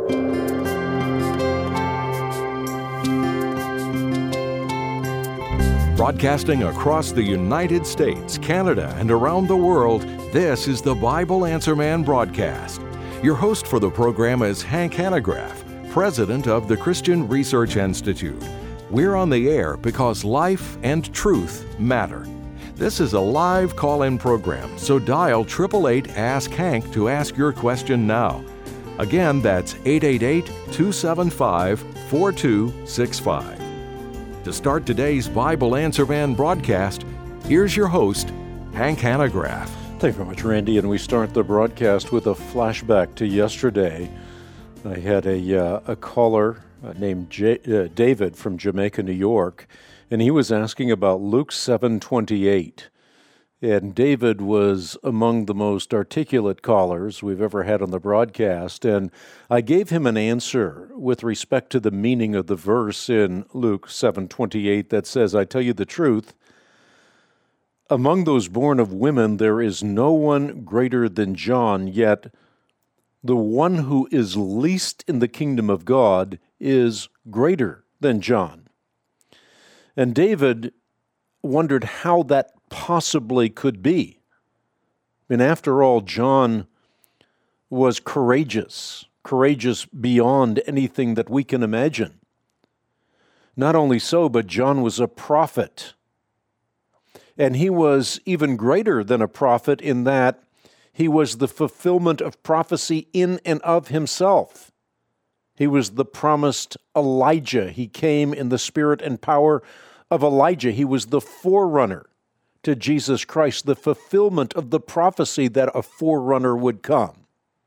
Broadcasting across the United States, Canada, and around the world, this is the Bible Answer Man broadcast. Your host for the program is Hank Hanegraaff, president of the Christian Research Institute. We're on the air because life and truth matter. This is a live call-in program, so dial 888-ASK-HANK to ask your question now. Again, that's 888-275-4265. To start today's Bible Answer Man broadcast, here's your host, Hank Hanegraaff. Thank you very much, Randy. And we start the broadcast with a flashback to yesterday. I had a caller named David from Jamaica, New York, and he was asking about Luke 7:28. And David was among the most articulate callers we've ever had on the broadcast, and I gave him an answer with respect to the meaning of the verse in Luke 7:28 that says, "I tell you the truth, among those born of women there is no one greater than John, yet the one who is least in the kingdom of God is greater than John." And David wondered how that possibly could be. And after all, John was courageous beyond anything that we can imagine. Not only so, but John was a prophet. And he was even greater than a prophet in that he was the fulfillment of prophecy in and of himself. He was the promised Elijah. He came in the spirit and power of Elijah. He was the forerunner to Jesus Christ, the fulfillment of the prophecy that a forerunner would come.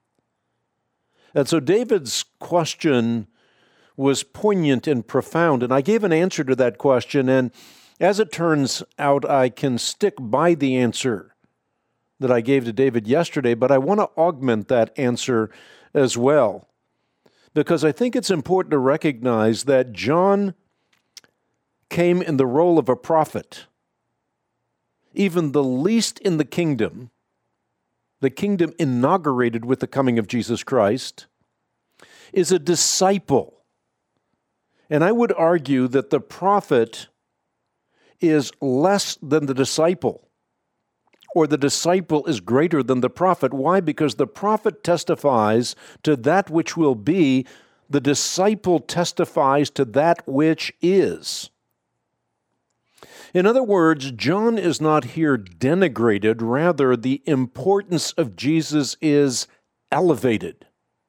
And so David's question was poignant and profound, and I gave an answer to that question, and as it turns out, I can stick by the answer that I gave to David yesterday, but I want to augment that answer as well, because I think it's important to recognize that John came in the role of a prophet. Even the least in the kingdom inaugurated with the coming of Jesus Christ, is a disciple. And I would argue that the prophet is less than the disciple, or the disciple is greater than the prophet. Why? Because the prophet testifies to that which will be, the disciple testifies to that which is. In other words, John is not here denigrated, rather the importance of Jesus is elevated.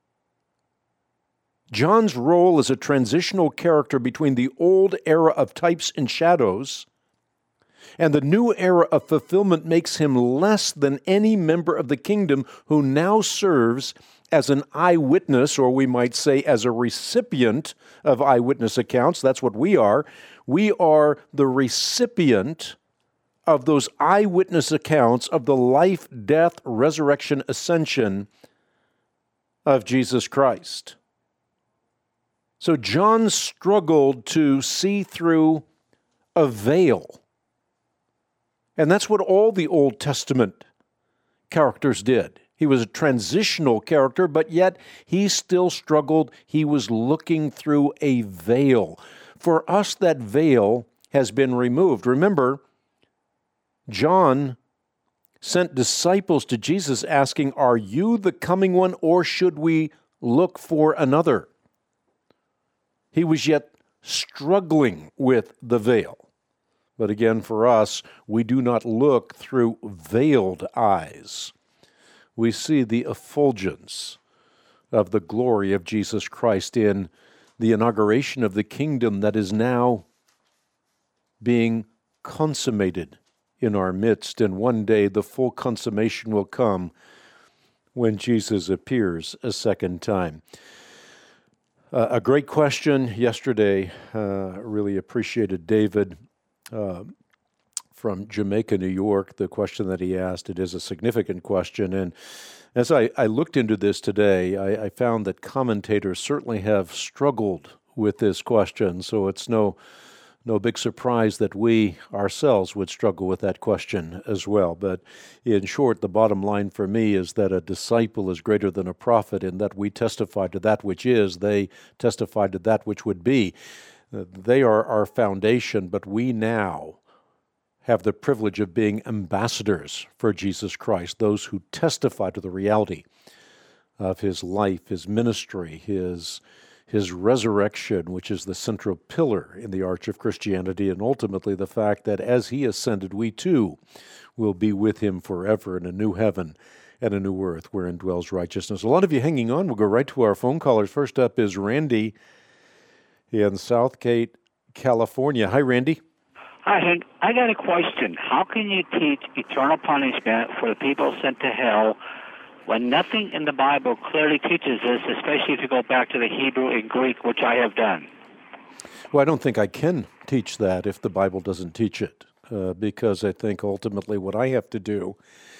John's role as a transitional character between the old era of types and shadows and the new era of fulfillment makes him less than any member of the kingdom who now serves as an eyewitness, or we might say as a recipient of eyewitness accounts. That's what we are. We are the recipient of those eyewitness accounts of the life, death, resurrection, ascension of Jesus Christ. So John struggled to see through a veil. And that's what all the Old Testament characters did. He was a transitional character, but yet he still struggled. He was looking through a veil. For us, that veil has been removed. Remember, John sent disciples to Jesus asking, "Are you the coming one, or should we look for another?" He was yet struggling with the veil. But again, for us, we do not look through veiled eyes. We see the effulgence of the glory of Jesus Christ in the inauguration of the kingdom that is now being consummated in our midst. And one day the full consummation will come when Jesus appears a second time. A great question yesterday. Really appreciated David from Jamaica, New York, the question that he asked. It is a significant question. And as I looked into this today, I found that commentators certainly have struggled with this question. So it's no No big surprise that we ourselves would struggle with that question as well. But in short, the bottom line for me is that a disciple is greater than a prophet in that we testify to that which is, they testify to that which would be. They are our foundation, but we now have the privilege of being ambassadors for Jesus Christ, those who testify to the reality of His life, His ministry, His resurrection, which is the central pillar in the arch of Christianity, and ultimately the fact that as He ascended, we too will be with Him forever in a new heaven and a new earth wherein dwells righteousness. A lot of you hanging on. We'll go right to our phone callers. First up is Randy in Southgate, California. Hi, Randy. Hi, Hank. I got a question. How can you teach eternal punishment for the people sent to hell when nothing in the Bible clearly teaches this, especially if you go back to the Hebrew and Greek, which I have done? Well, I don't think I can teach that if the Bible doesn't teach it, because I think ultimately what I have to do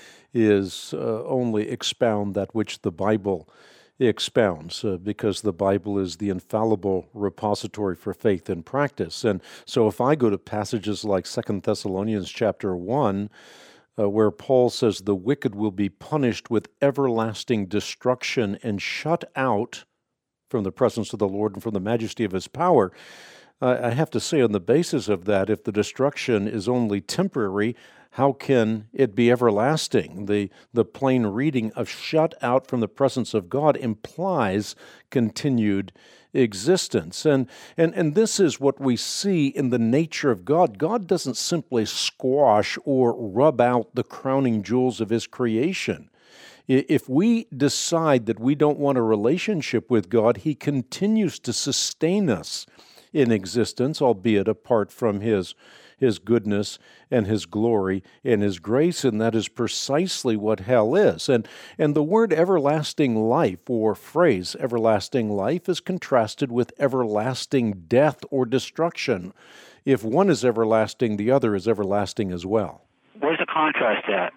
is only expound that which the Bible expounds, because the Bible is the infallible repository for faith and practice. And so if I go to passages like 2 Thessalonians chapter 1, where Paul says the wicked will be punished with everlasting destruction and shut out from the presence of the Lord and from the majesty of His power, I have to say on the basis of that, if the destruction is only temporary, how can it be everlasting? The plain reading of shut out from the presence of God implies continued existence. And this is what we see in the nature of God. God doesn't simply squash or rub out the crowning jewels of His creation. If we decide that we don't want a relationship with God, He continues to sustain us in existence, albeit apart from His goodness and His glory and His grace, and that is precisely what hell is. And the word everlasting life, or phrase everlasting life, is contrasted with everlasting death or destruction. If one is everlasting, the other is everlasting as well. Where's the contrast at?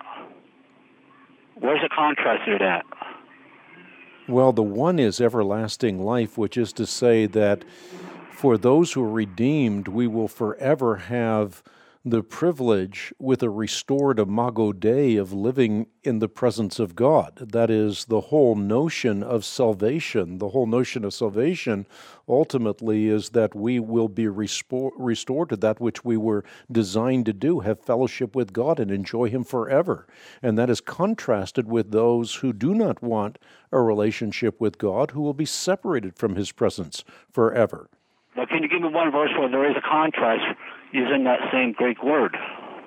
Where's the contrast to that? Well, the one is everlasting life, which is to say that for those who are redeemed, we will forever have the privilege with a restored imago Dei of living in the presence of God. That is the whole notion of salvation. The whole notion of salvation ultimately is that we will be restored to that which we were designed to do, have fellowship with God and enjoy Him forever. And that is contrasted with those who do not want a relationship with God, who will be separated from His presence forever. Now, can you give me one verse where there is a contrast using that same Greek word?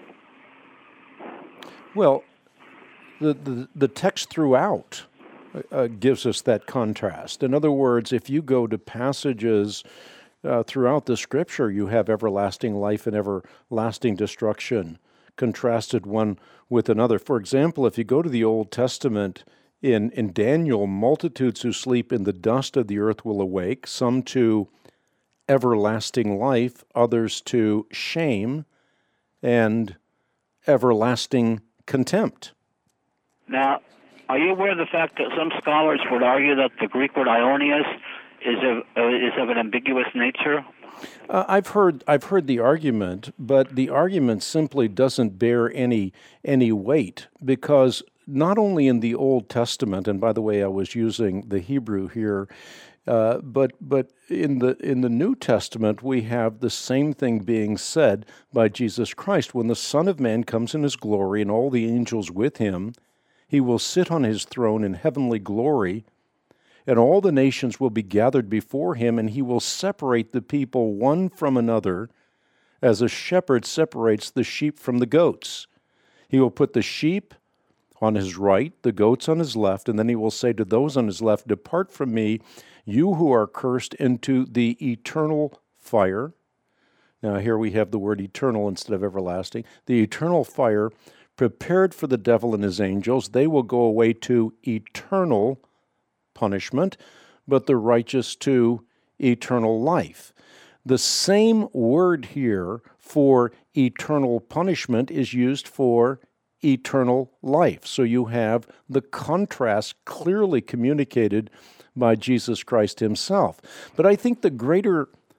Well, the text throughout gives us that contrast. In other words, if you go to passages throughout the Scripture, you have everlasting life and everlasting destruction contrasted one with another. For example, if you go to the Old Testament, in Daniel, multitudes who sleep in the dust of the earth will awake, some to everlasting life, others to shame and everlasting contempt. Now, are you aware of the fact that some scholars would argue that the Greek word aionios is of an ambiguous nature? I've heard the argument, but the argument simply doesn't bear any weight, because not only in the Old Testament, and by the way, I was using the Hebrew here, but in the New Testament, we have the same thing being said by Jesus Christ. When the Son of Man comes in His glory and all the angels with Him, He will sit on His throne in heavenly glory, and all the nations will be gathered before Him, and He will separate the people one from another, as a shepherd separates the sheep from the goats. He will put the sheep on His right, the goats on His left, and then He will say to those on His left, "Depart from me, you who are cursed, into the eternal fire." Now here we have the word eternal instead of everlasting. The eternal fire prepared for the devil and his angels. They will go away to eternal punishment, but the righteous to eternal life. The same word here for eternal punishment is used for eternal life. So you have the contrast clearly communicated by Jesus Christ Himself. But I think the greater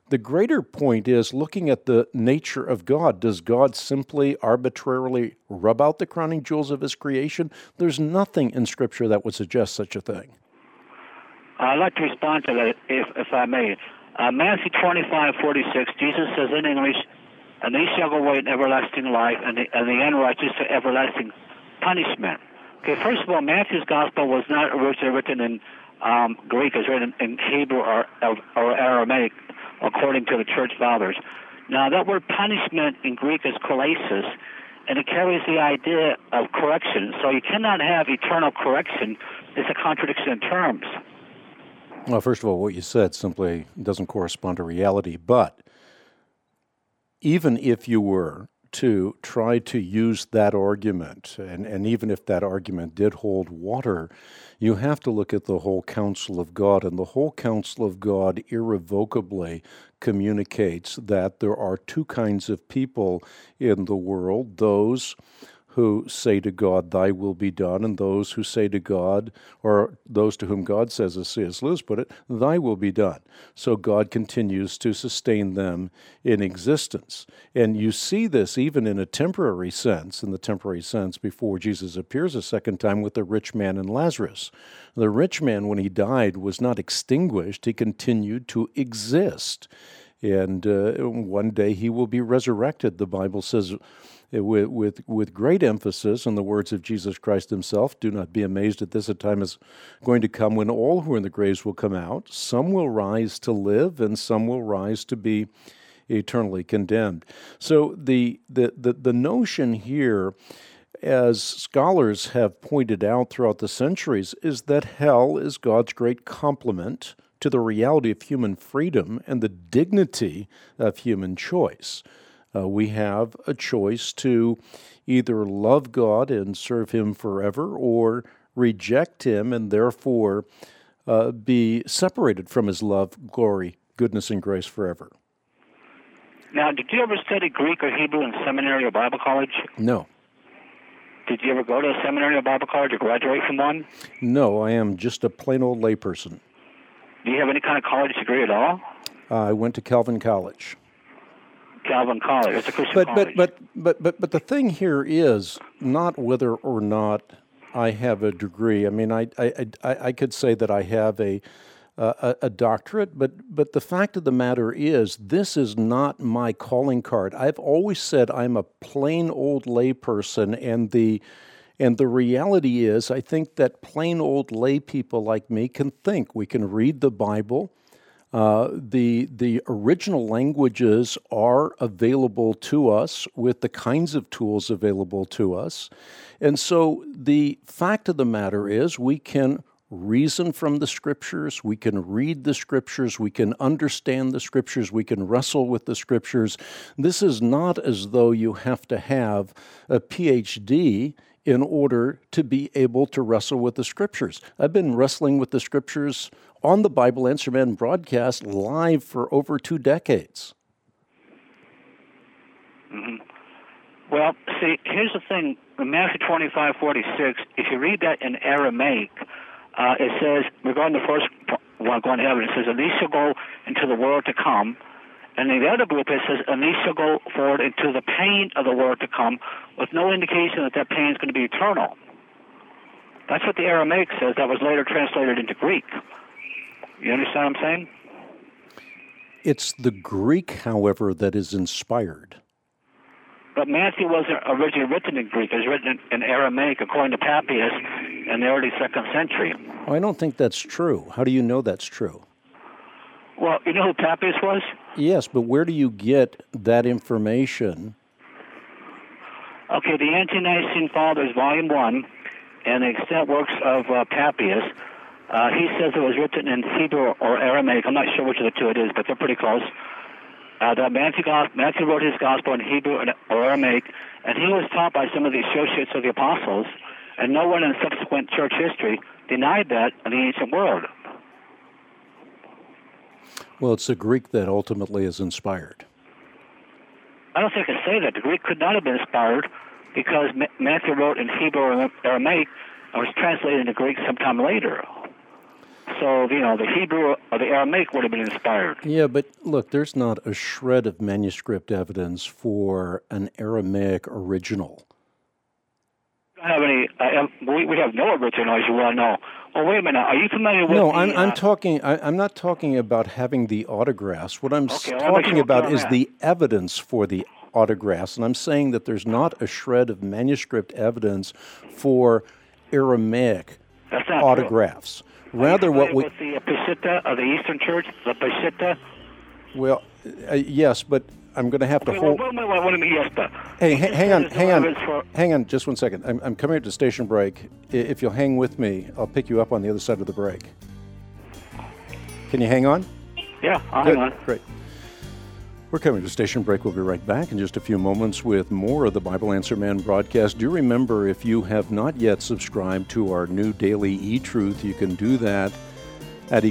the greater point is looking at the nature of God. Does God simply arbitrarily rub out the crowning jewels of his creation? There's nothing in Scripture that would suggest such a thing. I'd like to respond to that, if I may. Matthew 25:46, Jesus says in English, "And they shall go away in everlasting life, and the unrighteous to everlasting punishment." Okay, first of all, Matthew's gospel was not originally written in Greek. It was written in Hebrew or Aramaic, according to the church fathers. Now, that word punishment in Greek is kolasis, and it carries the idea of correction. So you cannot have eternal correction. It's a contradiction in terms. Well, first of all, what you said simply doesn't correspond to reality. But even if you were to try to use that argument, and even if that argument did hold water, you have to look at the whole counsel of God, and the whole counsel of God irrevocably communicates that there are two kinds of people in the world: those who say to God, "Thy will be done," and those who say to God, or those to whom God says, as C.S. Lewis put it, "Thy will be done." So God continues to sustain them in existence. And you see this even in a temporary sense, before Jesus appears a second time with the rich man and Lazarus. The rich man, when he died, was not extinguished. He continued to exist. And one day he will be resurrected, the Bible says, with great emphasis on the words of Jesus Christ himself. "Do not be amazed at this, a time is going to come when all who are in the graves will come out. Some will rise to live, and some will rise to be eternally condemned." So the notion here, as scholars have pointed out throughout the centuries, is that hell is God's great complement to the reality of human freedom and the dignity of human choice. We have a choice to either love God and serve him forever, or reject him and therefore be separated from his love, glory, goodness, and grace forever. Now, did you ever study Greek or Hebrew in seminary or Bible college? No. Did you ever go to a seminary or Bible college or graduate from one? No, I am just a plain old layperson. Do you have any kind of college degree at all? I went to Calvin College. Calvin College. It's a Christian college. But the thing here is not whether or not I have a degree. I mean, I could say that I have a doctorate, but the fact of the matter is, this is not my calling card. I've always said I'm a plain old layperson, and the reality is, I think that plain old lay people like me can think. We can read the Bible. The original languages are available to us with the kinds of tools available to us. And so the fact of the matter is, we can reason from the Scriptures, we can read the Scriptures, we can understand the Scriptures, we can wrestle with the Scriptures. This is not as though you have to have a PhD in order to be able to wrestle with the Scriptures. I've been wrestling with the Scriptures on the Bible Answer Man broadcast live for over 2 decades. Mm-hmm. Well, see, here's the thing. In Matthew 25:46, if you read that in Aramaic, it says, regarding the first one going to heaven, it says, "And these shall go into the world to come." And in the other group, it says, "And these shall go forward into the pain of the world to come," with no indication that that pain is going to be eternal. That's what the Aramaic says. That was later translated into Greek. You understand what I'm saying? It's the Greek, however, that is inspired. But Matthew wasn't originally written in Greek. It was written in Aramaic, according to Papias, in the early 2nd century. Oh, I don't think that's true. How do you know that's true? Well, you know who Papias was? Yes, but where do you get that information? Okay, the Ante-Nicene Fathers, Volume 1, and the extant works of Papias, he says it was written in Hebrew or Aramaic. I'm not sure which of the two it is, but they're pretty close. That Matthew wrote his gospel in Hebrew or Aramaic, and he was taught by some of the associates of the apostles, and no one in subsequent church history denied that in the ancient world. Well, it's the Greek that ultimately is inspired. I don't think I can say that. The Greek could not have been inspired because Matthew wrote in Hebrew or Aramaic and was translated into Greek sometime later. So, the Hebrew or the Aramaic would have been inspired. Yeah, but look, there's not a shred of manuscript evidence for an Aramaic original. We don't have any. We have no original, as you well know. Oh, wait a minute. Are you familiar with? No, I'm talking. I'm not talking about having the autographs. What I'm talking about is the evidence for the autographs, and I'm saying that there's not a shred of manuscript evidence for Aramaic autographs. True. Rather, what we with the Peshitta of the Eastern Church, the Peshitta. Well, yes, but I'm going to have to hold. Wait a minute, yes, but hey, hang on, just 1 second. I'm coming at the station break. If you'll hang with me, I'll pick you up on the other side of the break. Can you hang on? Yeah, I'll hang on. Great. We're coming to station break. We'll be right back in just a few moments with more of the Bible Answer Man broadcast. Do remember, if you have not yet subscribed to our new daily e-truth, you can do that at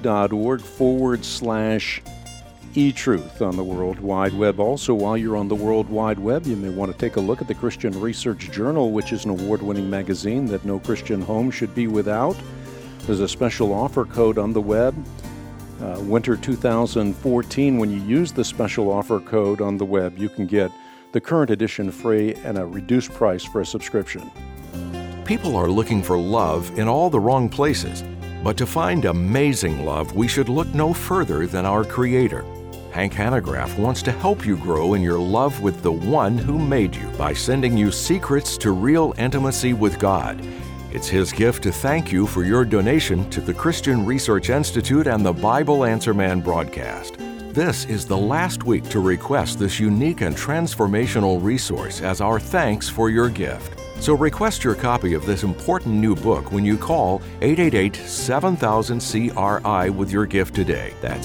equip.org/e-truth on the World Wide Web. Also, while you're on the World Wide Web, you may want to take a look at the Christian Research Journal, which is an award-winning magazine that no Christian home should be without. There's a special offer code on the web. Winter 2014, when you use the special offer code on the web, you can get the current edition free and a reduced price for a subscription. People are looking for love in all the wrong places, but to find amazing love, we should look no further than our Creator. Hank Hanegraaff wants to help you grow in your love with the one who made you by sending you Secrets to Real Intimacy with God. It's his gift to thank you for your donation to the Christian Research Institute and the Bible Answer Man broadcast. This is the last week to request this unique and transformational resource as our thanks for your gift. So request your copy of this important new book when you call 888-7000-CRI with your gift today. That's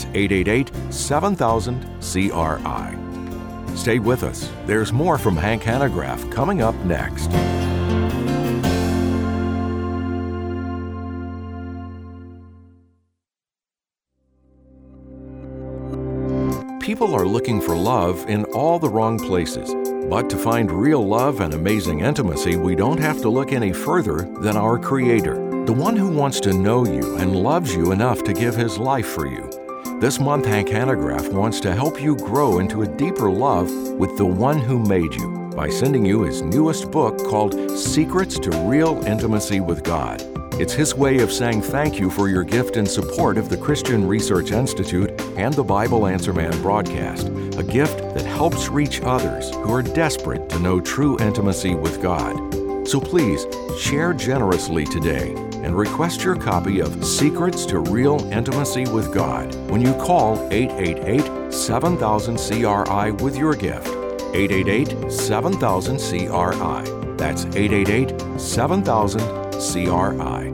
888-7000-CRI. Stay with us. There's more from Hank Hanegraaff coming up next. People are looking for love in all the wrong places. But to find real love and amazing intimacy, we don't have to look any further than our Creator, the one who wants to know you and loves you enough to give his life for you. This month, Hank Hanegraaff wants to help you grow into a deeper love with the one who made you by sending you his newest book called Secrets to Real Intimacy with God. It's his way of saying thank you for your gift and support of the Christian Research Institute and the Bible Answer Man broadcast, a gift that helps reach others who are desperate to know true intimacy with God. So please, share generously today and request your copy of Secrets to Real Intimacy with God when you call 888-7000-CRI with your gift. 888-7000-CRI. That's 888-7000-CRI.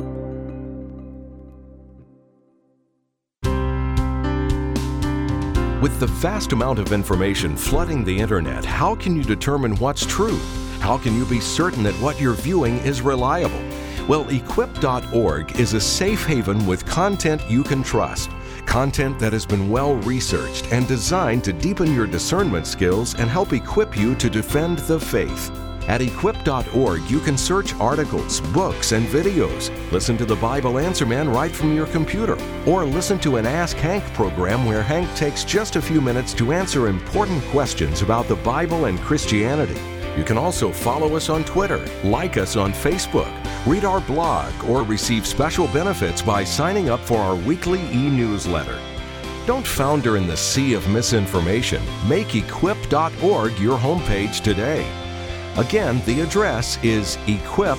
With the vast amount of information flooding the internet, how can you determine what's true? How can you be certain that what you're viewing is reliable? Well, equip.org is a safe haven with content you can trust. Content that has been well researched and designed to deepen your discernment skills and help equip you to defend the faith. At equip.org, you can search articles, books, and videos. Listen to the Bible Answer Man right from your computer. Or listen to an Ask Hank program where Hank takes just a few minutes to answer important questions about the Bible and Christianity. You can also follow us on Twitter, like us on Facebook, read our blog, or receive special benefits by signing up for our weekly e-newsletter. Don't founder in the sea of misinformation. Make equip.org your homepage today. Again, the address is equip.org.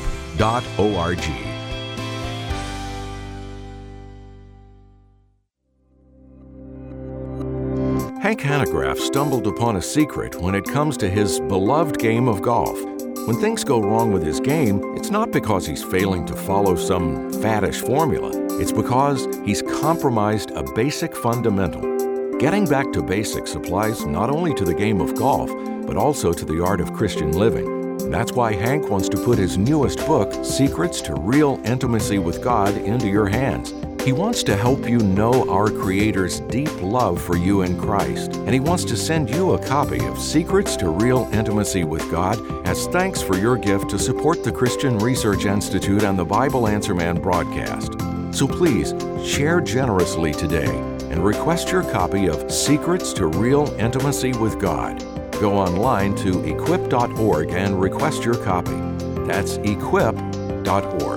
Hank Hanegraaff stumbled upon a secret when it comes to his beloved game of golf. When things go wrong with his game, it's not because he's failing to follow some faddish formula. It's because he's compromised a basic fundamental. Getting back to basics applies not only to the game of golf, but also to the art of Christian living. That's why Hank wants to put his newest book, Secrets to Real Intimacy with God, into your hands. He wants to help you know our Creator's deep love for you in Christ, and he wants to send you a copy of Secrets to Real Intimacy with God as thanks for your gift to support the Christian Research Institute and the Bible Answer Man broadcast. So please, share generously today and request your copy of Secrets to Real Intimacy with God. Go online to equip.org and request your copy. That's equip.org.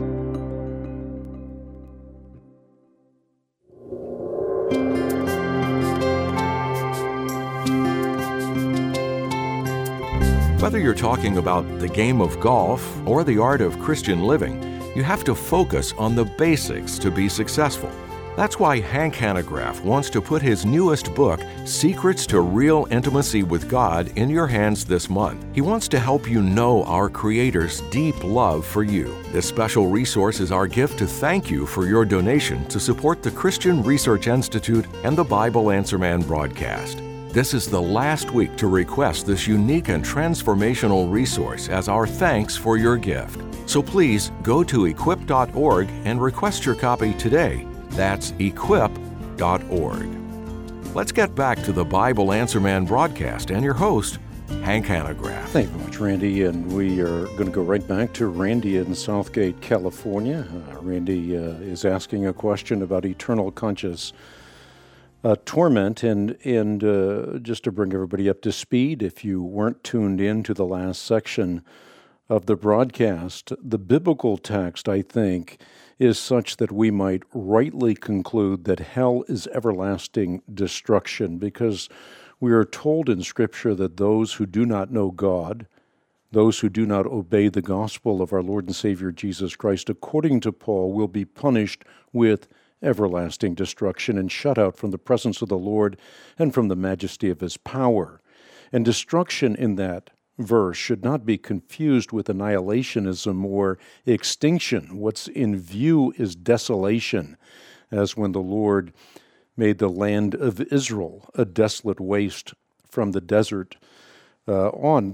Whether you're talking about the game of golf or the art of Christian living, you have to focus on the basics to be successful. That's why Hank Hanegraaff wants to put his newest book, Secrets to Real Intimacy with God, in your hands this month. He wants to help you know our Creator's deep love for you. This special resource is our gift to thank you for your donation to support the Christian Research Institute and the Bible Answer Man broadcast. This is the last week to request this unique and transformational resource as our thanks for your gift. So please go to equip.org and request your copy today. That's equip.org. Let's get back to the Bible Answer Man broadcast and your host, Hank Hanegraaff. Thank you very much, Randy. And we are going to go right back to Randy in Southgate, California. Randy is asking a question about eternal conscious torment, and just to bring everybody up to speed, if you weren't tuned in to the last section of the broadcast, the biblical text, I think, is such that we might rightly conclude that hell is everlasting destruction, because we are told in Scripture that those who do not know God, those who do not obey the gospel of our Lord and Savior Jesus Christ, according to Paul, will be punished with everlasting destruction and shut out from the presence of the Lord and from the majesty of His power. And destruction in that verse should not be confused with annihilationism or extinction. What's in view is desolation, as when the Lord made the land of Israel a desolate waste from the desert on.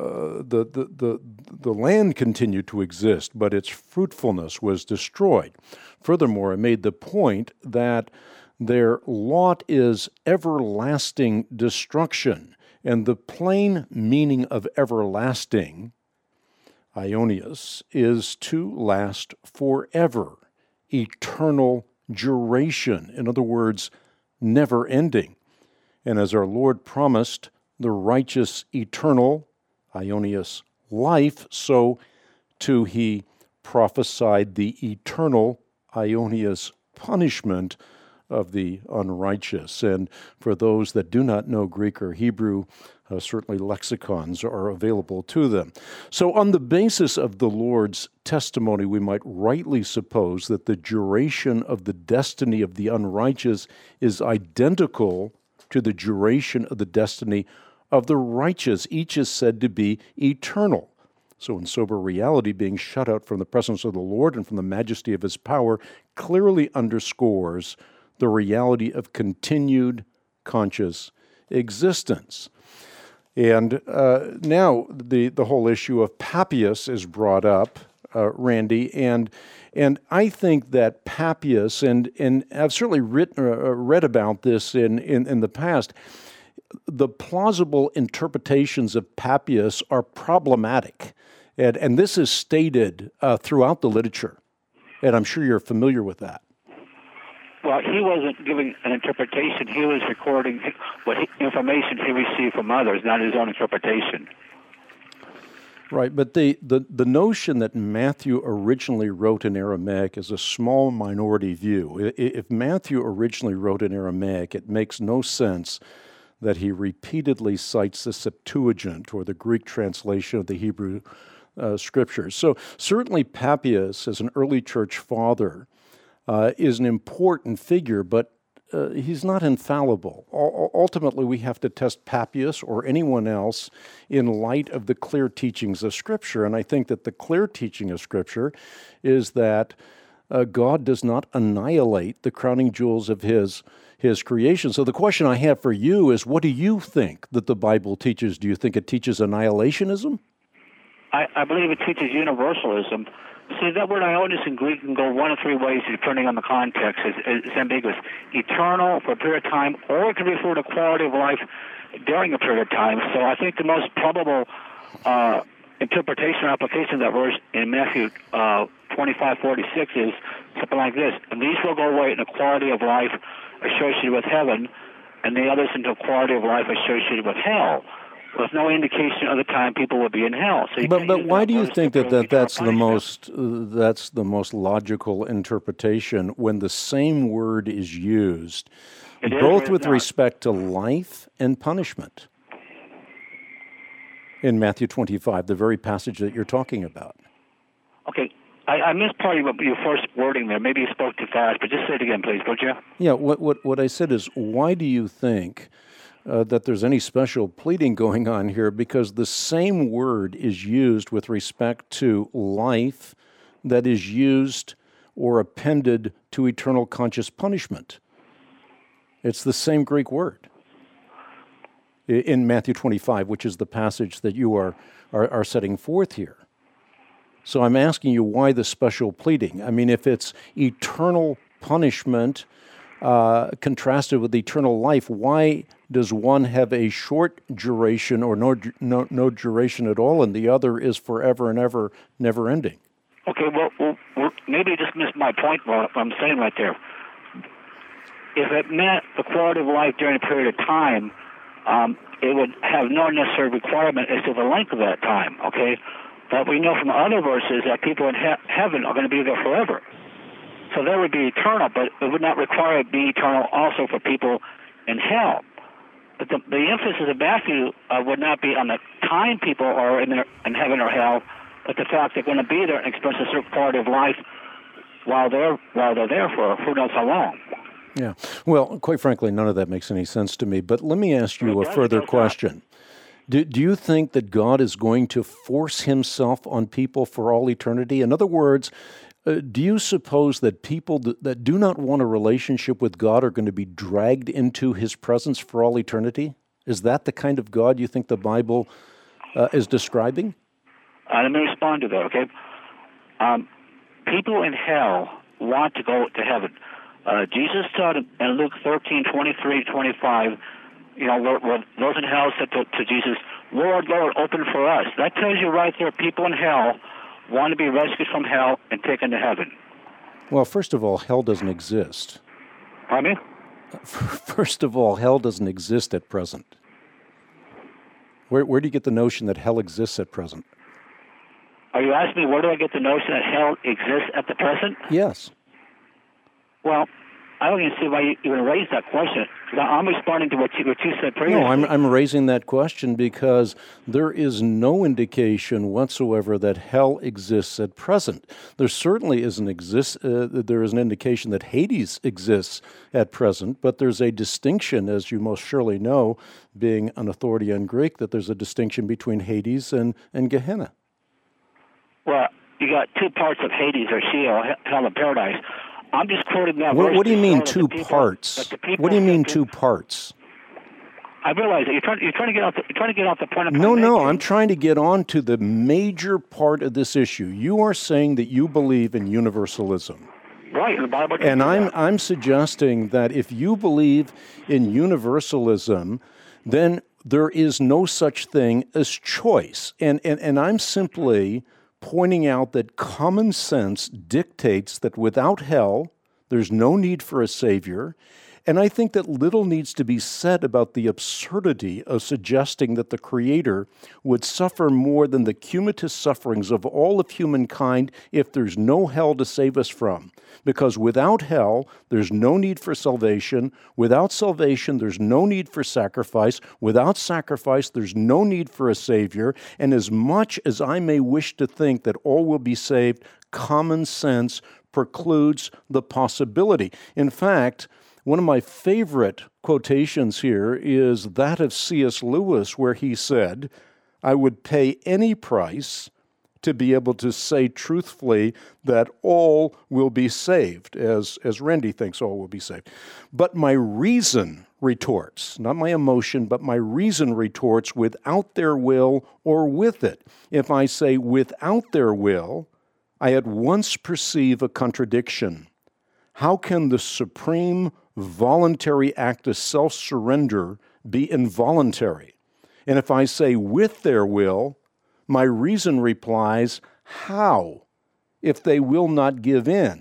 The land continued to exist, but its fruitfulness was destroyed. Furthermore, I made the point that their lot is everlasting destruction, and the plain meaning of everlasting, aionios, is to last forever, eternal duration. In other words, never ending. And as our Lord promised, the righteous eternal, aionios, life, so too He prophesied the eternal, aionios, punishment of the unrighteous. And for those that do not know Greek or Hebrew, certainly lexicons are available to them. So on the basis of the Lord's testimony, we might rightly suppose that the duration of the destiny of the unrighteous is identical to the duration of the destiny of the righteous. Each is said to be eternal. So in sober reality, being shut out from the presence of the Lord and from the majesty of His power clearly underscores the reality of continued conscious existence. And now the whole issue of Papias is brought up, Randy, and I think that Papias, and I've certainly read about this in the past, the plausible interpretations of Papias are problematic. And this is stated throughout the literature, and I'm sure you're familiar with that. Well, he wasn't giving an interpretation. He was recording information he received from others, not his own interpretation. Right, but the notion that Matthew originally wrote in Aramaic is a small minority view. If Matthew originally wrote in Aramaic, it makes no sense that he repeatedly cites the Septuagint, or the Greek translation of the Hebrew Scriptures. So certainly Papias, as an early church father, is an important figure, but he's not infallible. Ultimately, we have to test Papias or anyone else in light of the clear teachings of Scripture. And I think that the clear teaching of Scripture is that God does not annihilate the crowning jewels of His creation. So the question I have for you is, what do you think that the Bible teaches? Do you think it teaches annihilationism? I believe it teaches universalism. See, that word aionios in Greek can go one of three ways depending on the context. It's ambiguous. Eternal, for a period of time, or it can refer to quality of life during a period of time. So I think the most probable interpretation or application of that verse in Matthew 25:46 is something like this: and these will go away in the quality of life associated with heaven, and the others into quality of life associated with hell. With no indication of the time people will be in hell. So but why do you think that's the most logical interpretation when the same word is used, both with respect to life and punishment? In Matthew 25, the very passage that you're talking about. Okay, I missed part of your first wording there. Maybe you spoke too fast, but just say it again, please, would you? Yeah, what I said is, why do you think that there's any special pleading going on here? Because the same word is used with respect to life that is used or appended to eternal conscious punishment. It's the same Greek word in Matthew 25, which is the passage that you are setting forth here. So I'm asking you, why the special pleading? I mean, if it's eternal punishment contrasted with eternal life, why does one have a short duration or no duration at all, and the other is forever and ever, never ending? Okay, well, maybe you just missed my point, what I'm saying right there. If it meant the quality of life during a period of time, it would have no necessary requirement as to the length of that time, okay? But we know from other verses that people in heaven are going to be there forever. So that would be eternal, but it would not require it be eternal also for people in hell. But the emphasis of Matthew would not be on the time people are in heaven or hell, but the fact they're going to be there and experience a certain quality of life while they're there for who knows how long. Yeah. Well, quite frankly, none of that makes any sense to me. But let me ask you a further question. Do you think that God is going to force himself on people for all eternity? In other words, do you suppose that people that do not want a relationship with God are going to be dragged into his presence for all eternity? Is that the kind of God you think the Bible is describing? Let me respond to that, okay? People in hell want to go to heaven. Jesus taught in Luke 13:23-25, where those in hell said to Jesus, Lord, Lord, open for us. That tells you right there, people in hell want to be rescued from hell and taken to heaven. Well, first of all, hell doesn't exist. Pardon me? First of all, hell doesn't exist at present. Where do you get the notion that hell exists at present? Are you asking me where do I get the notion that hell exists at the present? Yes. Well, I don't even see why you even raised that question. I'm responding to what you said previously. No, I'm raising that question because there is no indication whatsoever that hell exists at present. There certainly there is an indication that Hades exists at present, but there's a distinction, as you most surely know, being an authority on Greek, that there's a distinction between Hades and Gehenna. Well, you got two parts of Hades or Sheol, hell and paradise. I'm just quoting that verse. What do you mean two parts? What do you mean two parts? I realize that you're trying to get off the point. No, I'm trying to get on to the major part of this issue. You are saying that you believe in universalism. Right, the Bible. And I'm suggesting that if you believe in universalism, then there is no such thing as choice. And I'm simply pointing out that common sense dictates that without hell, there's no need for a Savior. And I think that little needs to be said about the absurdity of suggesting that the Creator would suffer more than the cumulative sufferings of all of humankind if there's no hell to save us from. Because without hell, there's no need for salvation. Without salvation, there's no need for sacrifice. Without sacrifice, there's no need for a Savior. And as much as I may wish to think that all will be saved, common sense precludes the possibility. In fact, one of my favorite quotations here is that of C.S. Lewis, where he said, I would pay any price to be able to say truthfully that all will be saved, as Randy thinks all will be saved. But my reason retorts, not my emotion, but my reason retorts without their will or with it. If I say without their will, I at once perceive a contradiction. How can the supreme voluntary act of self-surrender be involuntary? And if I say with their will, My reason replies, how, if they will not give in?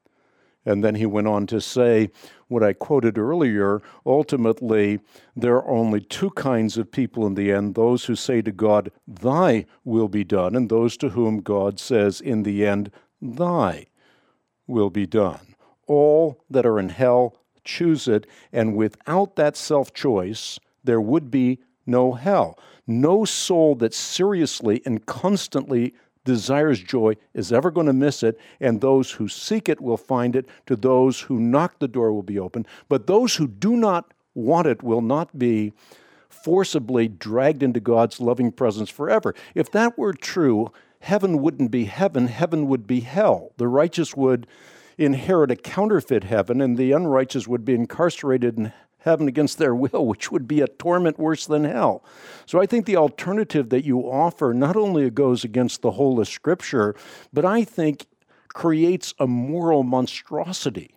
And then he went on to say, what I quoted earlier, ultimately, there are only two kinds of people in the end, those who say to God, thy will be done, and those to whom God says in the end, thy will be done. All that are in hell choose it, and without that self-choice, there would be no hell. No soul that seriously and constantly desires joy is ever going to miss it, and those who seek it will find it. To those who knock, the door will be open. But those who do not want it will not be forcibly dragged into God's loving presence forever. If that were true, heaven wouldn't be heaven, heaven would be hell. The righteous would inherit a counterfeit heaven, and the unrighteous would be incarcerated in heaven against their will, which would be a torment worse than hell. So I think the alternative that you offer not only goes against the whole of Scripture, but I think creates a moral monstrosity.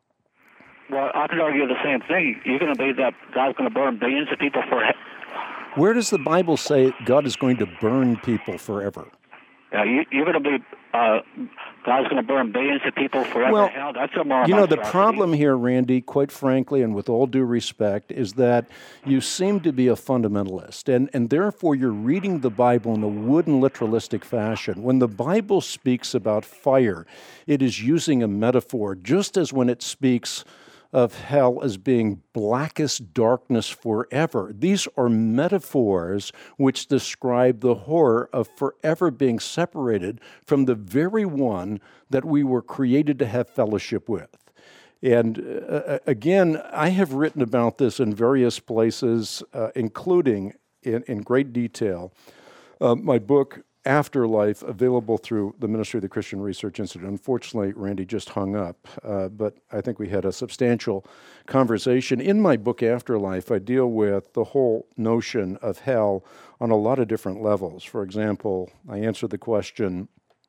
Well, I could argue the same thing. You're going to believe that God's going to burn billions of people forever. Where does the Bible say God is going to burn people forever? Yeah, you're going to believe God's going to burn billions of people forever. Well, hell, that's a moral the monstrosity. problem here, Randy, quite frankly, and with all due respect, is that you seem to be a fundamentalist, and therefore you're reading the Bible in a wooden literalistic fashion. When the Bible speaks about fire, it is using a metaphor, just as when it speaks of hell as being blackest darkness forever. These are metaphors which describe the horror of forever being separated from the very one that we were created to have fellowship with. And again, I have written about this in various places, including in great detail. My book, Afterlife, available through the Ministry of the Christian Research Institute. Unfortunately, Randy just hung up, but I think we had a substantial conversation. In my book, Afterlife, I deal with the whole notion of hell on a lot of different levels. For example, I answer the question,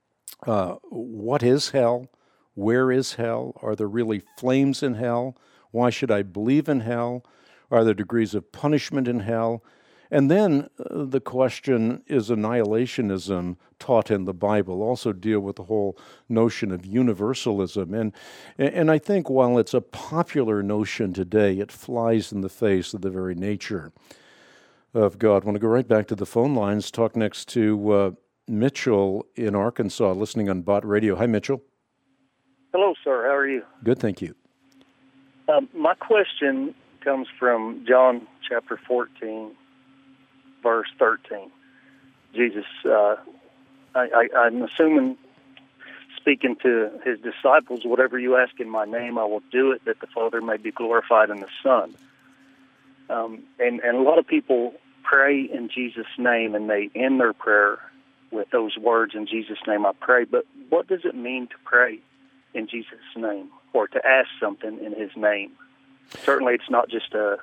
what is hell? Where is hell? Are there really flames in hell? Why should I believe in hell? Are there degrees of punishment in hell? And then the question, is annihilationism taught in the Bible? Also deal with the whole notion of universalism. And I think while it's a popular notion today, it flies in the face of the very nature of God. I want to go right back to the phone lines, talk next to Mitchell in Arkansas, listening on Bott Radio. Hi, Mitchell. Hello, sir. How are you? Good, thank you. My question comes from John chapter 14. Verse 13, Jesus, I'm assuming, speaking to his disciples, whatever you ask in my name, I will do it, that the Father may be glorified in the Son. And a lot of people pray in Jesus' name, and they end their prayer with those words, in Jesus' name I pray. But what does it mean to pray in Jesus' name, or to ask something in his name? Certainly it's not just a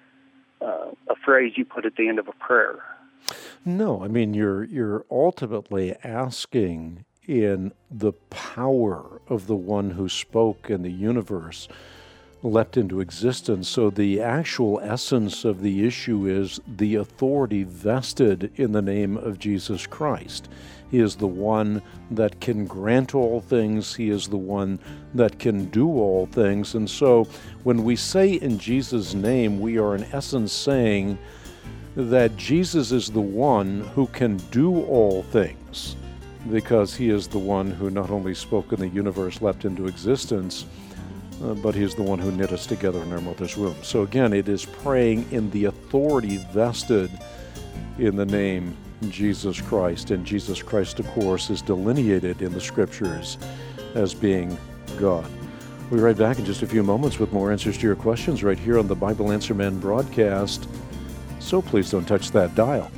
phrase you put at the end of a prayer. No, I mean, you're ultimately asking in the power of the one who spoke and the universe leapt into existence. So the actual essence of the issue is the authority vested in the name of Jesus Christ. He is the one that can grant all things. He is the one that can do all things. And so when we say in Jesus' name, we are in essence saying that Jesus is the one who can do all things, because he is the one who not only spoke and the universe leapt into existence, but he is the one who knit us together in our mother's womb. So again, it is praying in the authority vested in the name Jesus Christ. And Jesus Christ, of course, is delineated in the Scriptures as being God. We'll be right back in just a few moments with more answers to your questions right here on the Bible Answer Man broadcast. So please don't touch that dial.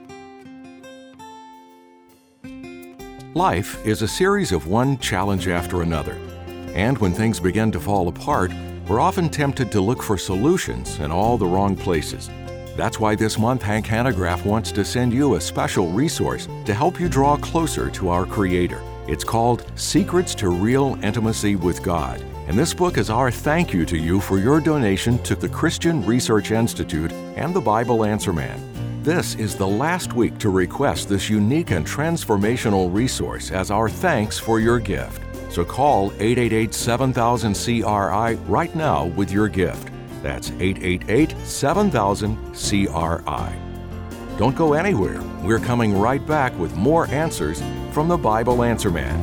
Life is a series of one challenge after another. And when things begin to fall apart, we're often tempted to look for solutions in all the wrong places. That's why this month Hank Hanegraaff wants to send you a special resource to help you draw closer to our Creator. It's called Secrets to Real Intimacy with God. And this book is our thank you to you for your donation to the Christian Research Institute and the Bible Answer Man. This is the last week to request this unique and transformational resource as our thanks for your gift. So call 888-7000-CRI right now with your gift. That's 888-7000-CRI. Don't go anywhere. We're coming right back with more answers from the Bible Answer Man.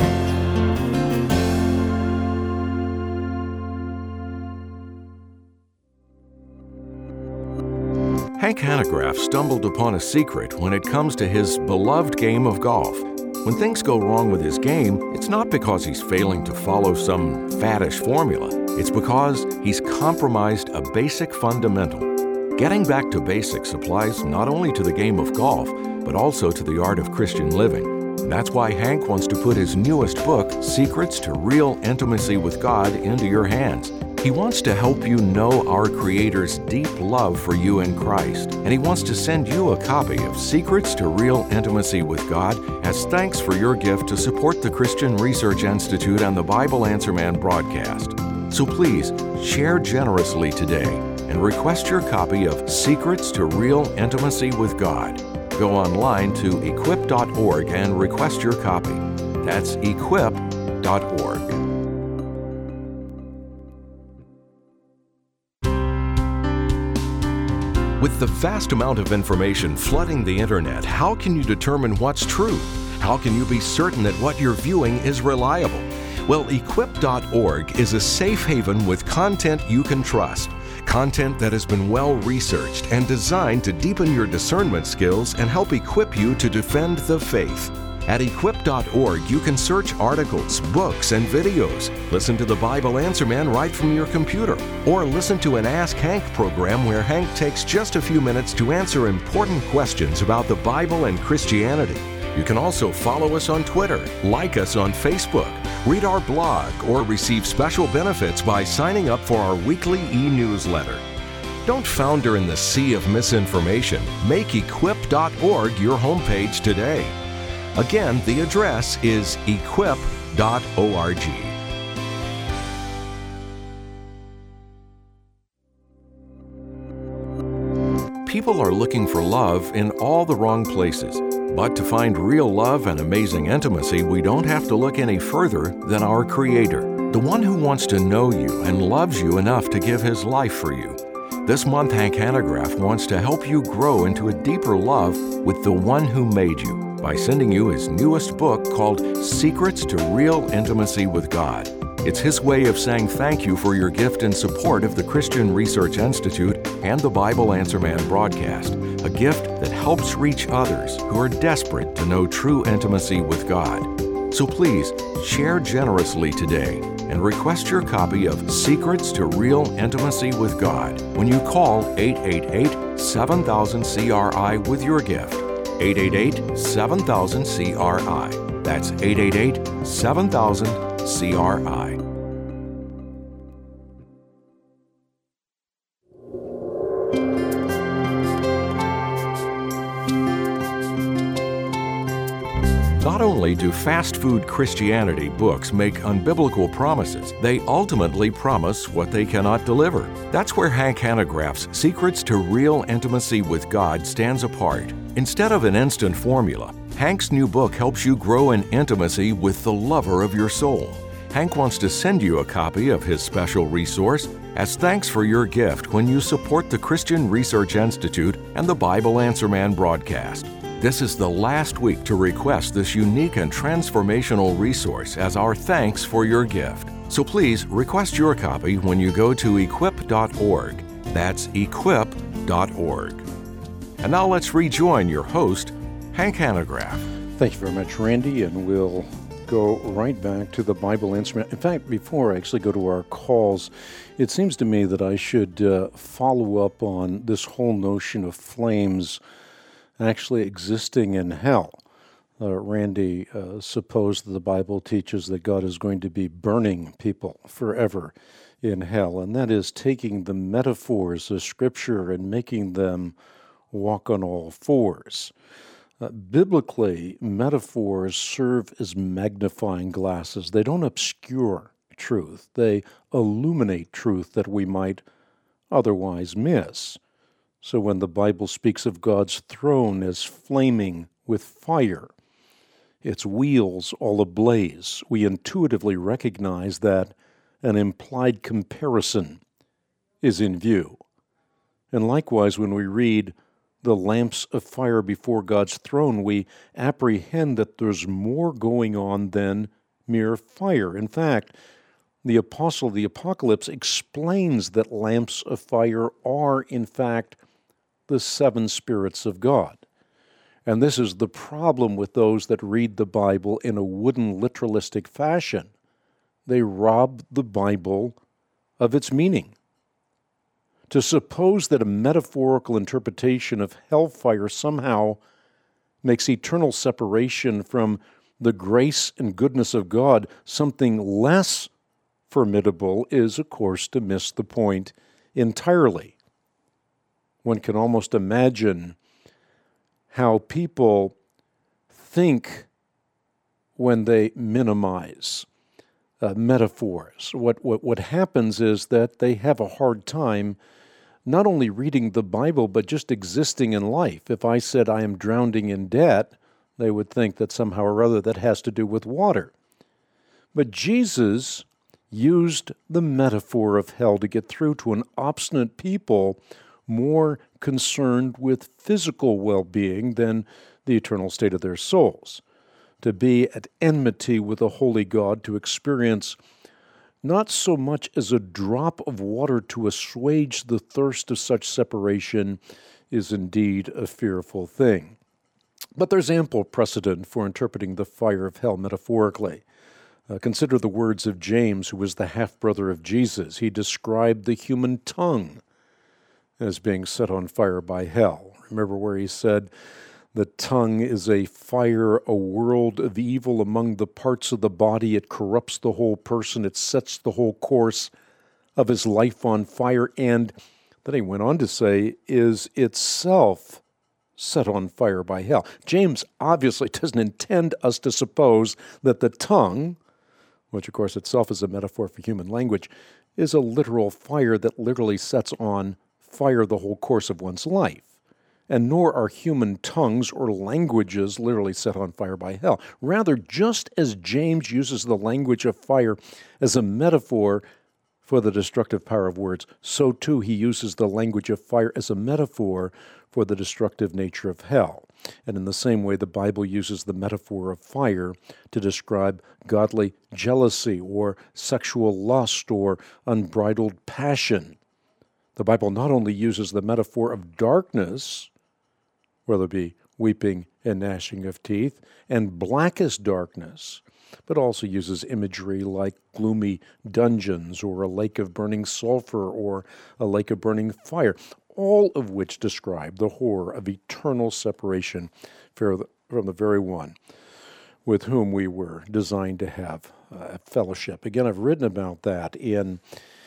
Hank Hanegraaff stumbled upon a secret when it comes to his beloved game of golf. When things go wrong with his game, it's not because he's failing to follow some faddish formula. It's because he's compromised a basic fundamental. Getting back to basics applies not only to the game of golf, but also to the art of Christian living. And that's why Hank wants to put his newest book, Secrets to Real Intimacy with God, into your hands. He wants to help you know our Creator's deep love for you in Christ, and he wants to send you a copy of Secrets to Real Intimacy with God as thanks for your gift to support the Christian Research Institute and the Bible Answer Man broadcast. So please, share generously today and request your copy of Secrets to Real Intimacy with God. Go online to equip.org and request your copy. That's equip.org. With the vast amount of information flooding the internet, how can you determine what's true? How can you be certain that what you're viewing is reliable? Well, equip.org is a safe haven with content you can trust. Content that has been well researched and designed to deepen your discernment skills and help equip you to defend the faith. At equip.org, you can search articles, books, and videos. Listen to the Bible Answer Man right from your computer. Or listen to an Ask Hank program where Hank takes just a few minutes to answer important questions about the Bible and Christianity. You can also follow us on Twitter, like us on Facebook, read our blog, or receive special benefits by signing up for our weekly e-newsletter. Don't founder in the sea of misinformation. Make equip.org your homepage today. Again, the address is equip.org. People are looking for love in all the wrong places. But to find real love and amazing intimacy, we don't have to look any further than our Creator, the one who wants to know you and loves you enough to give His life for you. This month, Hank Hanegraaff wants to help you grow into a deeper love with the one who made you by sending you his newest book called Secrets to Real Intimacy with God. It's his way of saying thank you for your gift in support of the Christian Research Institute and the Bible Answer Man broadcast, a gift that helps reach others who are desperate to know true intimacy with God. So please, share generously today and request your copy of Secrets to Real Intimacy with God when you call 888-7000-CRI with your gift. 888-7000-CRI. That's 888-7000-CRI. Not only do fast food Christianity books make unbiblical promises, they ultimately promise what they cannot deliver. That's where Hank Hanegraaff's Secrets to Real Intimacy with God stands apart. Instead of an instant formula, Hank's new book helps you grow in intimacy with the lover of your soul. Hank wants to send you a copy of his special resource as thanks for your gift when you support the Christian Research Institute and the Bible Answer Man broadcast. This is the last week to request this unique and transformational resource as our thanks for your gift. So please request your copy when you go to equip.org. That's equip.org. And now let's rejoin your host, Hank Hanegraaff. Thank you very much, Randy, and we'll go right back to the Bible Answer Man. In fact, before I actually go to our calls, it seems to me that I should follow up on this whole notion of flames actually existing in hell. Randy supposed that the Bible teaches that God is going to be burning people forever in hell, and that is taking the metaphors of Scripture and making them walk on all fours. Biblically, metaphors serve as magnifying glasses. They don't obscure truth. They illuminate truth that we might otherwise miss. So when the Bible speaks of God's throne as flaming with fire, its wheels all ablaze, we intuitively recognize that an implied comparison is in view. And likewise, when we read the lamps of fire before God's throne, we apprehend that there's more going on than mere fire. In fact, the apostle of the Apocalypse explains that lamps of fire are, in fact, the seven spirits of God. And this is the problem with those that read the Bible in a wooden literalistic fashion. They rob the Bible of its meaning. To suppose that a metaphorical interpretation of hellfire somehow makes eternal separation from the grace and goodness of God something less formidable is, of course, to miss the point entirely. One can almost imagine how people think when they minimize metaphors. What happens is that they have a hard time not only reading the Bible, but just existing in life. If I said I am drowning in debt, they would think that somehow or other that has to do with water. But Jesus used the metaphor of hell to get through to an obstinate people more concerned with physical well-being than the eternal state of their souls. To be at enmity with a holy God, to experience not so much as a drop of water to assuage the thirst of such separation, is indeed a fearful thing. But there's ample precedent for interpreting the fire of hell metaphorically. Consider the words of James, who was the half-brother of Jesus. He described the human tongue as being set on fire by hell. Remember where he said, "The tongue is a fire, a world of evil among the parts of the body. It corrupts the whole person. It sets the whole course of his life on fire." And then he went on to say, "is itself set on fire by hell." James obviously doesn't intend us to suppose that the tongue, which of course itself is a metaphor for human language, is a literal fire that literally sets on fire the whole course of one's life. And nor are human tongues or languages literally set on fire by hell. Rather, just as James uses the language of fire as a metaphor for the destructive power of words, so too he uses the language of fire as a metaphor for the destructive nature of hell. And in the same way, the Bible uses the metaphor of fire to describe godly jealousy or sexual lust or unbridled passion. The Bible not only uses the metaphor of darkness, whether it be weeping and gnashing of teeth, and blackest darkness, but also uses imagery like gloomy dungeons or a lake of burning sulfur or a lake of burning fire, all of which describe the horror of eternal separation from the very one with whom we were designed to have fellowship. Again, I've written about that in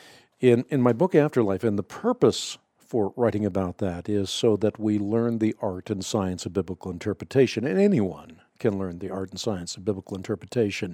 my book Afterlife, and the purpose for writing about that is so that we learn the art and science of biblical interpretation, and anyone can learn the art and science of biblical interpretation.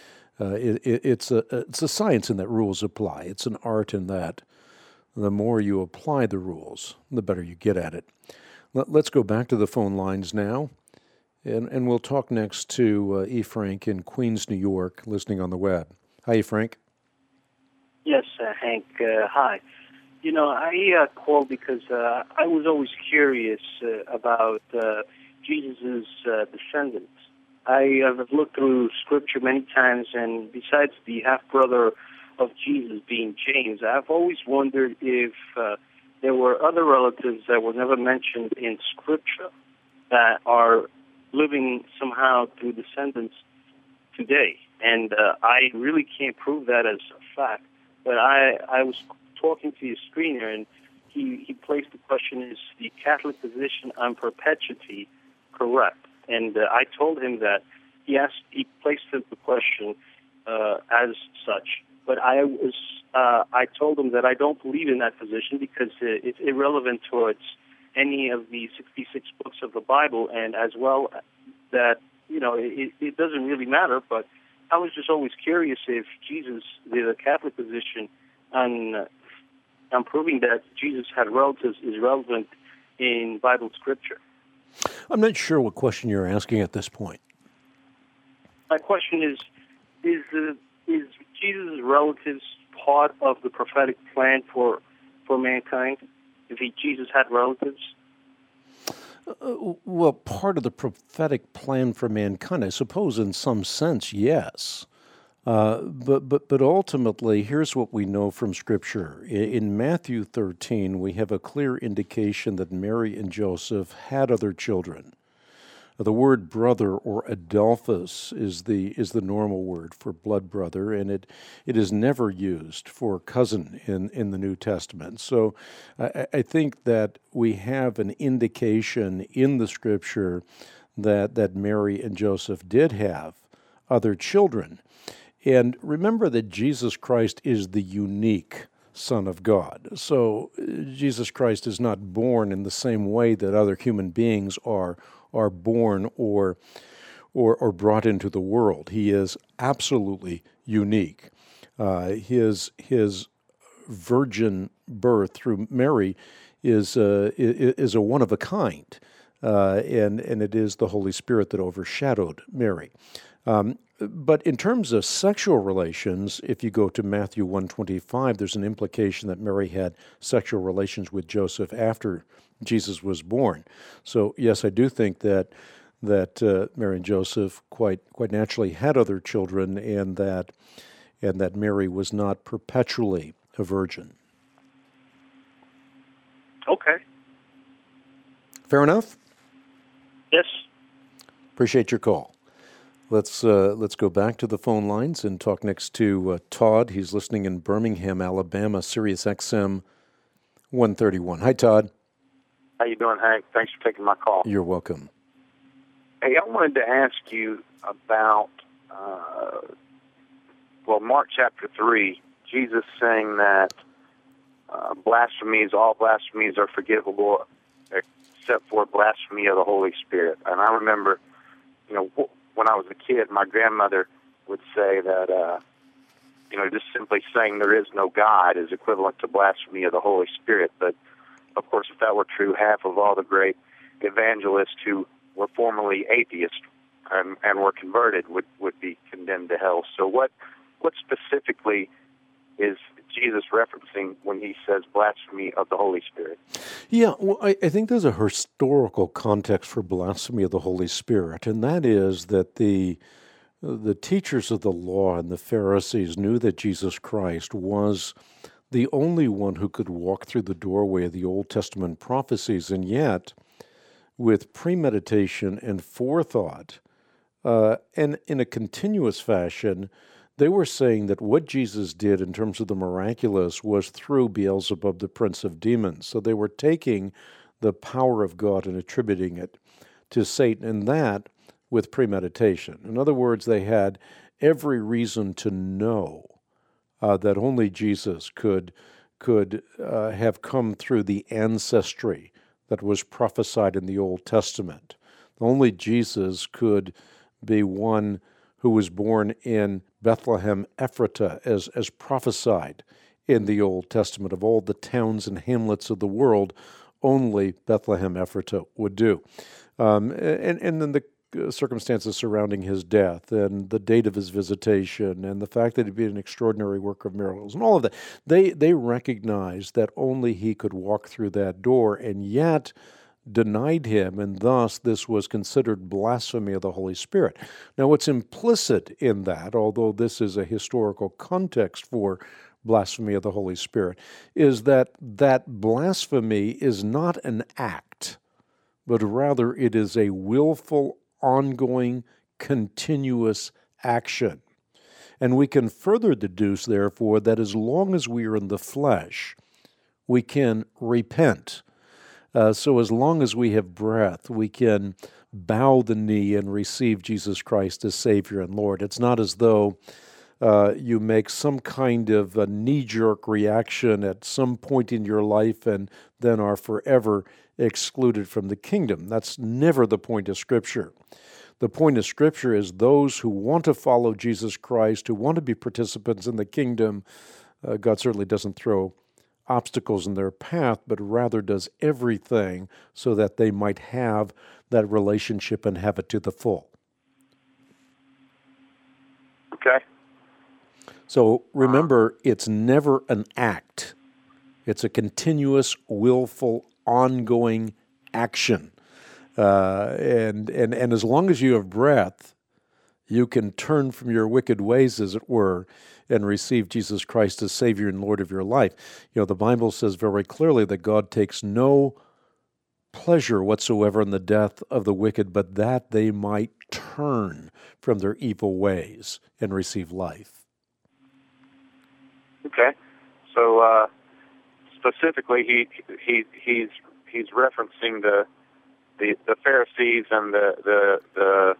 It's a science in that rules apply. It's an art in that the more you apply the rules, the better you get at it. Let's go back to the phone lines now, and we'll talk next to E. Frank in Queens, New York, listening on the web. Hi, E. Frank. Yes, Hank. Hi. You know, I called because I was always curious about Jesus' descendants. I have looked through Scripture many times, and besides the half-brother of Jesus being James, I've always wondered if there were other relatives that were never mentioned in Scripture that are living somehow through descendants today. And I really can't prove that as a fact. But I was talking to your screener, and he placed the question, is the Catholic position on perpetuity correct? And I told him that he placed the question as such. But I told him that I don't believe in that position because it's irrelevant towards any of the 66 books of the Bible, and as well that, you know, it doesn't really matter. But I was just always curious if Jesus, the Catholic position on proving that Jesus had relatives is relevant in Bible scripture. I'm not sure what question you're asking at this point. My question is Jesus' relatives part of the prophetic plan for mankind? If Jesus had relatives? Well, part of the prophetic plan for mankind, I suppose in some sense, yes. But ultimately, here's what we know from Scripture. In Matthew 13, we have a clear indication that Mary and Joseph had other children. The word brother or adelphos is the normal word for blood brother, and it is never used for cousin in the New Testament. So I think that we have an indication in the Scripture that Mary and Joseph did have other children. And remember that Jesus Christ is the unique Son of God. So Jesus Christ is not born in the same way that other human beings are born or brought into the world. He is absolutely unique. His virgin birth through Mary is a one of a kind, and it is the Holy Spirit that overshadowed Mary. But in terms of sexual relations, if you go to Matthew 1:25, there's an implication that Mary had sexual relations with Joseph after Jesus was born. So yes, I do think that Mary and Joseph quite naturally had other children, and that Mary was not perpetually a virgin. Okay. Fair enough? Yes. Appreciate your call. Let's go back to the phone lines and talk next to Todd. He's listening in Birmingham, Alabama, Sirius XM 131. Hi, Todd. How you doing, Hank? Thanks for taking my call. You're welcome. Hey, I wanted to ask you about, Mark chapter 3, Jesus saying that all blasphemies are forgivable except for blasphemy of the Holy Spirit. And I remember, when I was a kid, my grandmother would say that, just simply saying there is no God is equivalent to blasphemy of the Holy Spirit. But, of course, if that were true, half of all the great evangelists who were formerly atheists and were converted would be condemned to hell. So what specifically is Jesus referencing when he says blasphemy of the Holy Spirit? Yeah, well, I think there's a historical context for blasphemy of the Holy Spirit, and that is that the teachers of the law and the Pharisees knew that Jesus Christ was the only one who could walk through the doorway of the Old Testament prophecies, and yet, with premeditation and forethought, and in a continuous fashion, they were saying that what Jesus did in terms of the miraculous was through Beelzebub, the prince of demons. So they were taking the power of God and attributing it to Satan, and that with premeditation. In other words, they had every reason to know that only Jesus could have come through the ancestry that was prophesied in the Old Testament. Only Jesus could be one who was born in Bethlehem Ephratah, as prophesied in the Old Testament. Of all the towns and hamlets of the world, only Bethlehem Ephratah would do. And then the circumstances surrounding his death and the date of his visitation and the fact that he'd been an extraordinary worker of miracles and all of that, they recognized that only he could walk through that door, and yet denied him, and thus this was considered blasphemy of the Holy Spirit. Now, what's implicit in that, although this is a historical context for blasphemy of the Holy Spirit, is that blasphemy is not an act, but rather it is a willful, ongoing, continuous action. And we can further deduce, therefore, that as long as we are in the flesh, we can repent. So as long as we have breath, we can bow the knee and receive Jesus Christ as Savior and Lord. It's not as though you make some kind of a knee-jerk reaction at some point in your life and then are forever excluded from the kingdom. That's never the point of Scripture. The point of Scripture is those who want to follow Jesus Christ, who want to be participants in the kingdom, God certainly doesn't throw obstacles in their path, but rather does everything so that they might have that relationship and have it to the full. Okay. So remember, it's never an act. It's a continuous, willful, ongoing action. And as long as you have breath, you can turn from your wicked ways, as it were, and receive Jesus Christ as Savior and Lord of your life. You know, the Bible says very clearly that God takes no pleasure whatsoever in the death of the wicked, but that they might turn from their evil ways and receive life. Okay. So specifically, he's referencing the Pharisees and the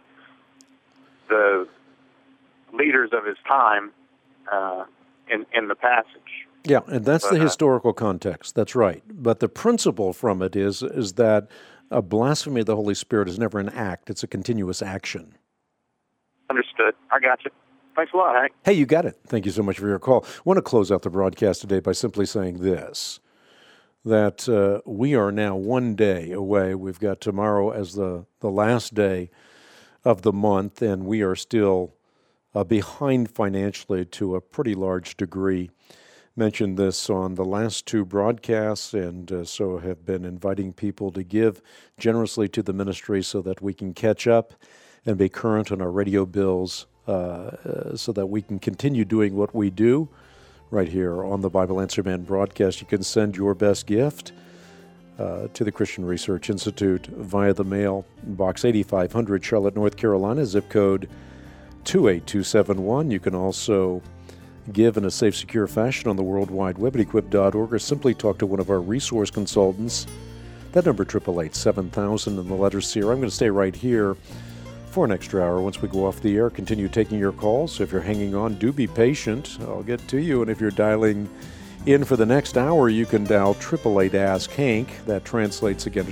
leaders of his time in the passage. Yeah, and that's the historical context. That's right. But the principle from it is that a blasphemy of the Holy Spirit is never an act. It's a continuous action. Understood. I got you. Thanks a lot, Hank. Hey, you got it. Thank you so much for your call. I want to close out the broadcast today by simply saying this, that we are now one day away. We've got tomorrow as the last day of the month, and we are still behind financially to a pretty large degree. Mentioned this on the last two broadcasts, and so have been inviting people to give generously to the ministry so that we can catch up and be current on our radio bills, so that we can continue doing what we do right here on the Bible Answer Man broadcast. You can send your best gift to the Christian Research Institute via the mail, Box 8500, Charlotte, North Carolina, zip code 28271. You can also give in a safe, secure fashion on the World Wide Web at equip.org, or simply talk to one of our resource consultants. That number, 888-7000, and the letter C. I'm going to stay right here for an extra hour. Once we go off the air, continue taking your calls. So if you're hanging on, do be patient. I'll get to you. And if you're dialing in for the next hour, you can dial 888-ASK-HANK. That translates again to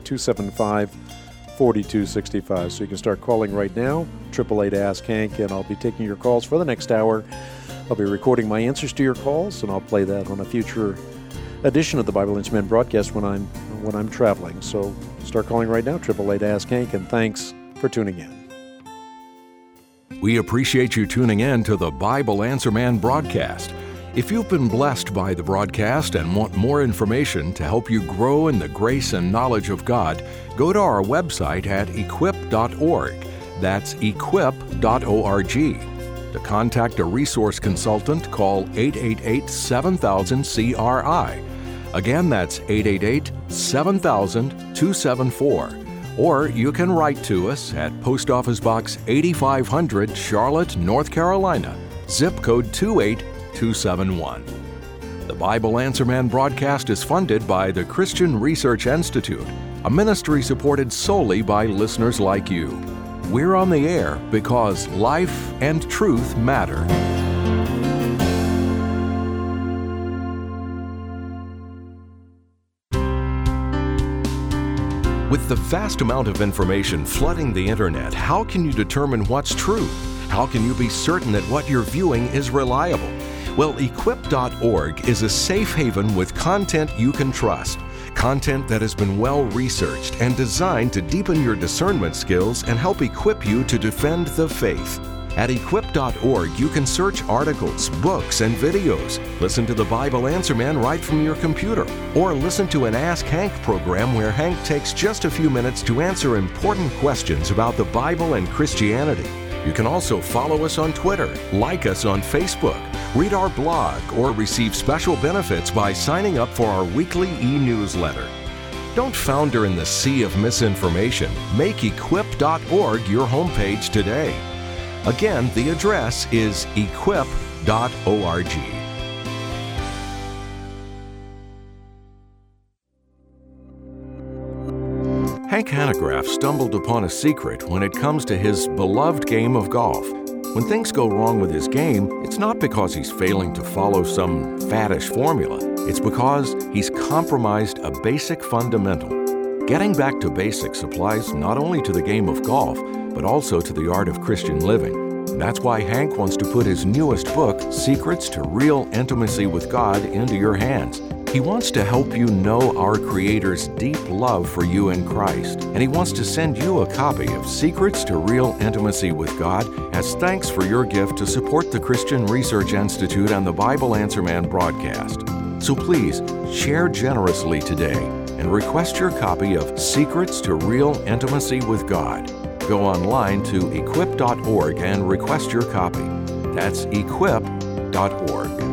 888-275-4265. So you can start calling right now, 888-ASK-HANK, and I'll be taking your calls for the next hour. I'll be recording my answers to your calls, and I'll play that on a future edition of the Bible Answer Man broadcast when I'm traveling. So start calling right now, 888-ASK-HANK, and thanks for tuning in. We appreciate you tuning in to the Bible Answer Man broadcast. If you've been blessed by the broadcast and want more information to help you grow in the grace and knowledge of God, go to our website at equip.org. That's equip.org. To contact a resource consultant, call 888-7000-CRI. Again, that's 888-7000-274. Or you can write to us at Post Office Box 8500, Charlotte, North Carolina, zip code 28271. The Bible Answer Man broadcast is funded by the Christian Research Institute, a ministry supported solely by listeners like you. We're on the air because life and truth matter. With the vast amount of information flooding the internet, how can you determine what's true? How can you be certain that what you're viewing is reliable? Well, equip.org is a safe haven with content you can trust. Content that has been well researched and designed to deepen your discernment skills and help equip you to defend the faith. At equip.org, you can search articles, books, and videos. Listen to the Bible Answer Man right from your computer. Or listen to an Ask Hank program where Hank takes just a few minutes to answer important questions about the Bible and Christianity. You can also follow us on Twitter, like us on Facebook, read our blog, or receive special benefits by signing up for our weekly e-newsletter. Don't founder in the sea of misinformation. Make equip.org your homepage today. Again, the address is equip.org. Hank Hanegraaff stumbled upon a secret when it comes to his beloved game of golf. When things go wrong with his game, it's not because he's failing to follow some faddish formula. It's because he's compromised a basic fundamental. Getting back to basics applies not only to the game of golf, but also to the art of Christian living. And that's why Hank wants to put his newest book, Secrets to Real Intimacy with God, into your hands. He wants to help you know our Creator's deep love for you in Christ, and He wants to send you a copy of Secrets to Real Intimacy with God as thanks for your gift to support the Christian Research Institute and the Bible Answer Man broadcast. So please, share generously today and request your copy of Secrets to Real Intimacy with God. Go online to equip.org and request your copy. That's equip.org.